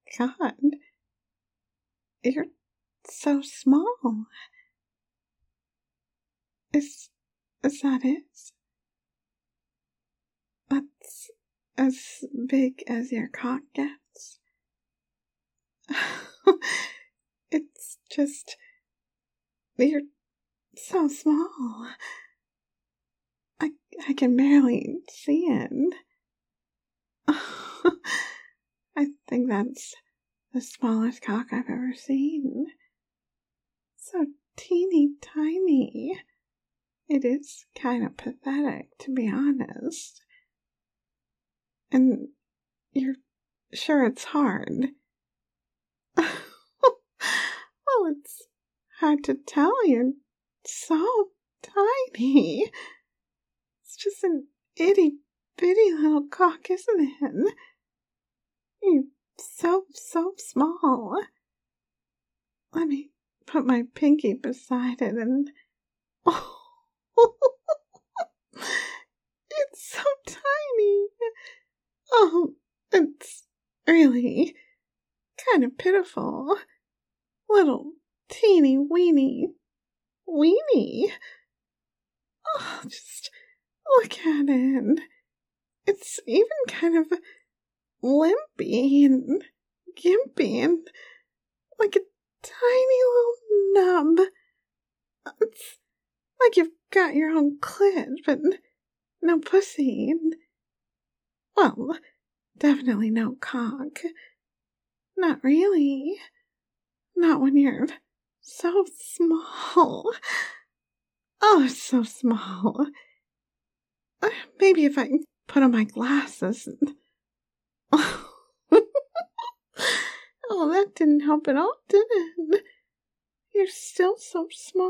God, you're so small. Is that it? That's as big as your cock gets? It's just, you're so small. I can barely see it. I think that's the smallest cock I've ever seen. So teeny tiny. It is kind of pathetic, to be honest. And you're sure it's hard? Well, it's hard to tell. You're so tiny. It's just an itty bitty little cock, isn't it? You're so small. Let me put my pinky beside it and... Oh, it's so tiny. Oh, it's really kind of pitiful. Little teeny weeny weenie. Oh, just look at it. It's even kind of limpy and gimpy and like a tiny little nub. It's like you've got your own clit, but no pussy. And, well, definitely no cock. Not really. Not when you're so small. Oh, so small. Maybe if I put on my glasses and... Oh, that didn't help at all, did it? You're still so small.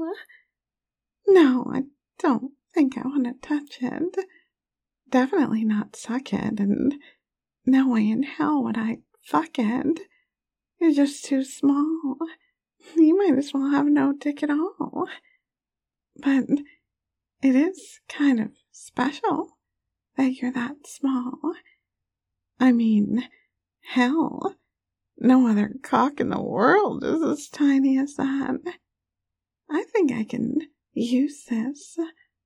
No, I don't think I want to touch it. Definitely not suck it, and no way in hell would I fuck it. You're just too small. You might as well have no dick at all. But it is kind of special that you're that small. I mean, hell, no other cock in the world is as tiny as that. I think I can use this.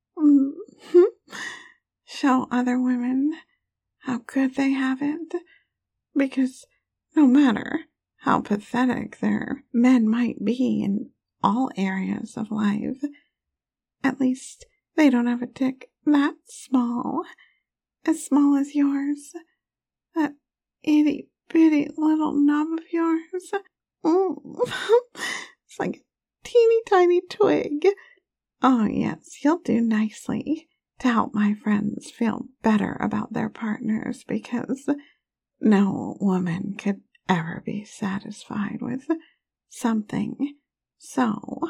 Show other women how good they have it. Because no matter how pathetic their men might be in all areas of life, at least they don't have a dick that small. As small as yours. That itty bitty little nub of yours. It's like a teeny tiny twig. Oh yes, you'll do nicely to help my friends feel better about their partners, because no woman could ever be satisfied with something so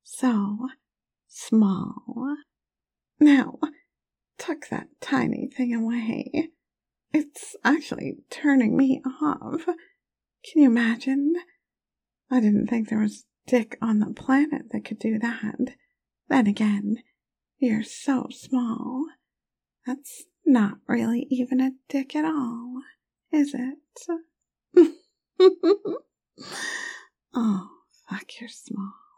small. Now, tuck that tiny thing away. It's actually turning me off. Can you imagine? I didn't think there was dick on the planet that could do that. Then again, you're so small. That's not really even a dick at all, is it? Oh, fuck, you're small.